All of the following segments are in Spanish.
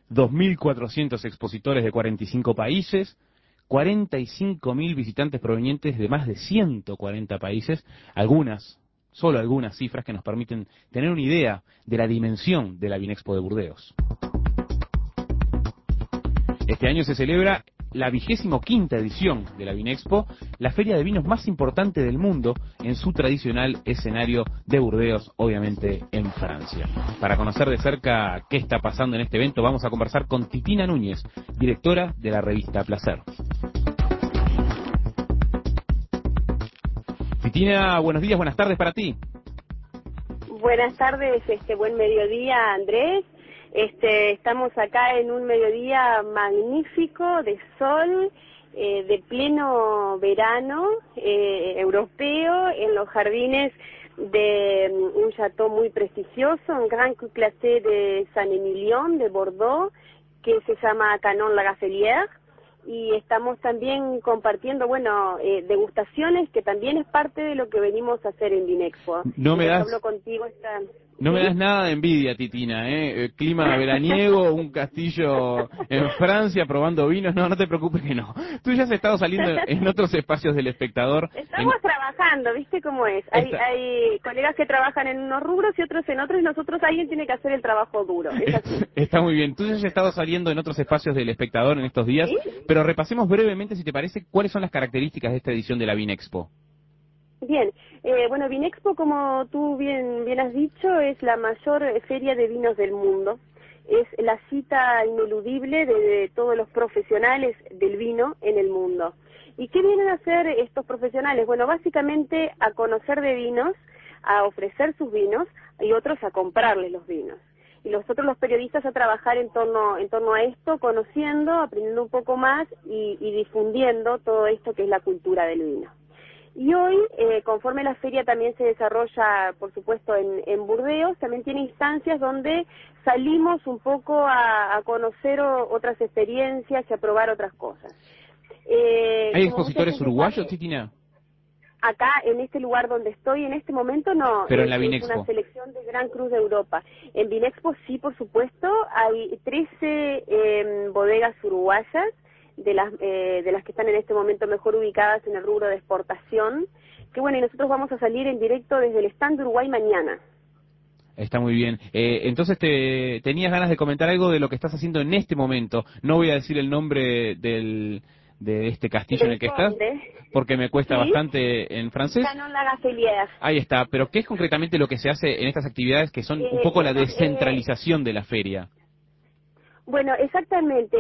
2.400 expositores de 45 países, 45.000 visitantes provenientes de más de 140 países, solo algunas cifras que nos permiten tener una idea de la dimensión de la Vinexpo de Burdeos. Este año se celebra la 25ª edición de la Vinexpo, la feria de vinos más importante del mundo, en su tradicional escenario de Burdeos, obviamente en Francia. Para conocer de cerca qué está pasando en este evento, vamos a conversar con Titina Núñez, directora de la revista Placer. Titina, buenos días, buenas tardes para ti. Buenas tardes, buen mediodía, Andrés. Estamos acá en un mediodía magnífico de sol, de pleno verano europeo, en los jardines de un chateau muy prestigioso, un Grand Cru Classé de Saint-Émilion de Bordeaux, que se llama Canon-la-Gafelière. Y estamos también compartiendo, degustaciones, que también es parte de lo que venimos a hacer en Vinexpo. Hablo contigo No me das nada de envidia, Titina, clima veraniego, un castillo en Francia probando vinos, no te preocupes que no. Tú ya has estado saliendo en otros espacios del espectador. Estamos trabajando, ¿viste cómo es? Hay colegas que trabajan en unos rubros y otros en otros, y nosotros alguien tiene que hacer el trabajo duro. Es así. Está muy bien. Tú ya has estado saliendo en otros espacios del espectador en estos días, ¿sí? Pero repasemos brevemente, si te parece, cuáles son las características de esta edición de la Vinexpo. Bien, Vinexpo, como tú bien has dicho, es la mayor feria de vinos del mundo. Es la cita ineludible de todos los profesionales del vino en el mundo. ¿Y qué vienen a hacer estos profesionales? Bueno, básicamente a conocer de vinos, a ofrecer sus vinos, y otros a comprarles los vinos. Y nosotros los periodistas a trabajar en torno a esto, conociendo, aprendiendo un poco más y difundiendo todo esto que es la cultura del vino. Y hoy, conforme la feria también se desarrolla, por supuesto, en Burdeos, también tiene instancias donde salimos un poco a conocer otras experiencias y a probar otras cosas. ¿Hay expositores uruguayos, Titina? Acá, en este lugar donde estoy, en este momento no. Pero en la Vinexpo. Es una selección de Gran Cruz de Europa. En Vinexpo sí, por supuesto, hay 13 bodegas uruguayas, de las que están en este momento mejor ubicadas en el rubro de exportación, y nosotros vamos a salir en directo desde el stand de Uruguay mañana. Está muy bien. Entonces, tenías ganas de comentar algo de lo que estás haciendo en este momento. No voy a decir el nombre de este castillo en el que estás, porque me cuesta bastante en francés. Canon-la-Gafelière. Ahí está. Pero ¿qué es concretamente lo que se hace en estas actividades que son un poco la descentralización de la feria? Bueno, exactamente.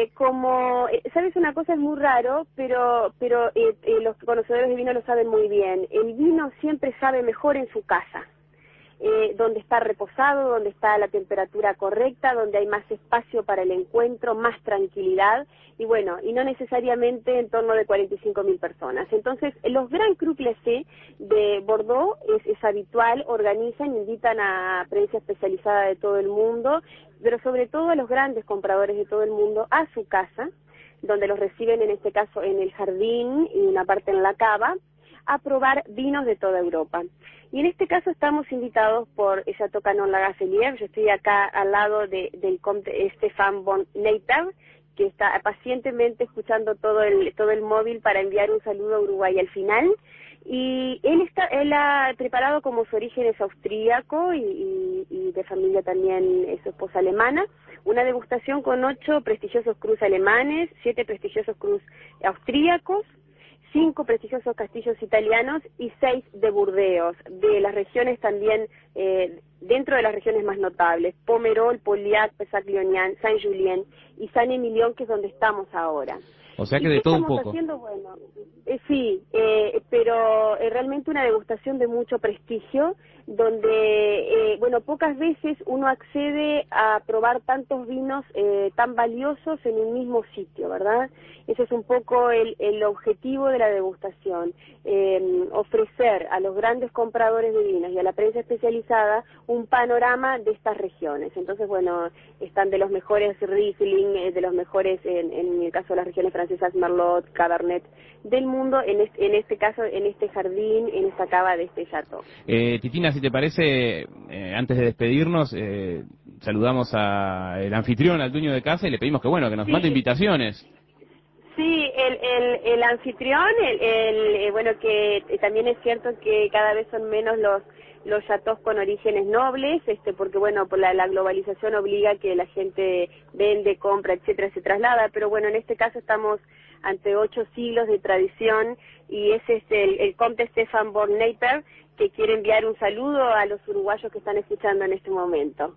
Sabes, una cosa, es muy raro, pero los conocedores de vino lo saben muy bien. El vino siempre sabe mejor en su casa, donde está reposado, donde está la temperatura correcta, donde hay más espacio para el encuentro, más tranquilidad, y no necesariamente en torno de 45.000 personas. Entonces, los Grand Cru Classé de Bordeaux es habitual, organizan, invitan a prensa especializada de todo el mundo, pero sobre todo a los grandes compradores de todo el mundo, a su casa, donde los reciben, en este caso en el jardín y una parte en la cava, a probar vinos de toda Europa. Y en este caso estamos invitados por Chateau Canon-la-Gafelière. Yo estoy acá al lado del Comte Stéphane von Neipperg, que está pacientemente escuchando todo el móvil para enviar un saludo a Uruguay al final. Y él ha preparado, como su origen es austríaco y de familia también, su esposa alemana, una degustación con 8 prestigiosos crus alemanes, 7 prestigiosos crus austríacos, 5 prestigiosos castillos italianos y 6 de Burdeos, de las regiones también, dentro de las regiones más notables, Pomerol, Pauillac, Pessac-Léognan, Saint-Julien y Saint-Émilion, que es donde estamos ahora. O sea que de todo un poco. ¿Qué estamos haciendo? Sí, pero realmente una degustación de mucho prestigio, donde, pocas veces uno accede a probar tantos vinos tan valiosos en un mismo sitio, ¿verdad? Ese es un poco el objetivo de la degustación, ofrecer a los grandes compradores de vinos y a la prensa especializada un panorama de estas regiones. Entonces, están de los mejores Riesling, de los mejores, en el caso de las regiones francesas, Merlot, Cabernet, del mundo, en este caso, en este jardín, en esta cava de este chateau. Titina, si te parece, antes de despedirnos, saludamos al anfitrión, al dueño de casa, y le pedimos que nos mande invitaciones. Sí, el anfitrión, bueno, que también es cierto que cada vez son menos los chateaux con orígenes nobles, porque bueno, por la globalización obliga que la gente vende, compra, etcétera, se traslada, pero bueno, en este caso estamos ante 8 siglos de tradición y es el comte Stefan von Neipper, que quiere enviar un saludo a los uruguayos que están escuchando en este momento.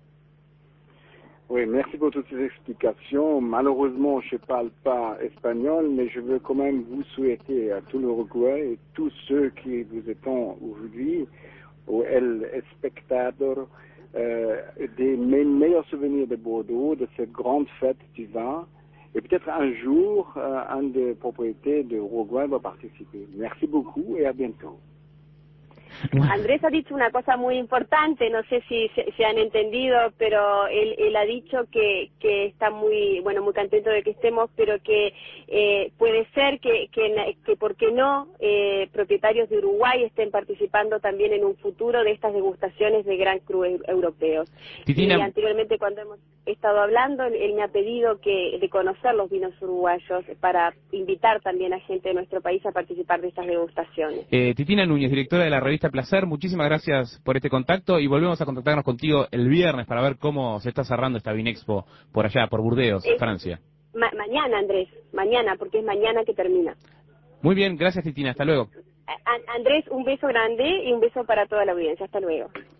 Oui, merci pour toutes ces explications. Malheureusement, je ne parle pas espagnol, mais je veux quand même vous souhaiter à tout l'Uruguay et tous ceux qui vous attendent aujourd'hui, ou el espectateur, des meilleurs souvenirs de Bordeaux, de cette grande fête du vin. Et peut-être un jour, un des propriétaires de Uruguay va participer. Merci beaucoup et à bientôt. Andrés ha dicho una cosa muy importante, no sé si se han entendido, pero él ha dicho que está muy contento de que estemos, pero que puede ser que ¿por qué no? Propietarios de Uruguay estén participando también en un futuro de estas degustaciones de Gran Cru europeos. Titina. Y anteriormente, cuando hemos estado hablando, él me ha pedido de conocer los vinos uruguayos para invitar también a gente de nuestro país a participar de estas degustaciones. Titina Núñez, directora de la revista Placer, muchísimas gracias por este contacto y volvemos a contactarnos contigo el viernes para ver cómo se está cerrando esta Vinexpo por allá, por Burdeos, Francia. Mañana, Andrés, mañana, porque es mañana que termina. Muy bien, gracias Titina, hasta luego. Andrés, un beso grande y un beso para toda la audiencia, hasta luego.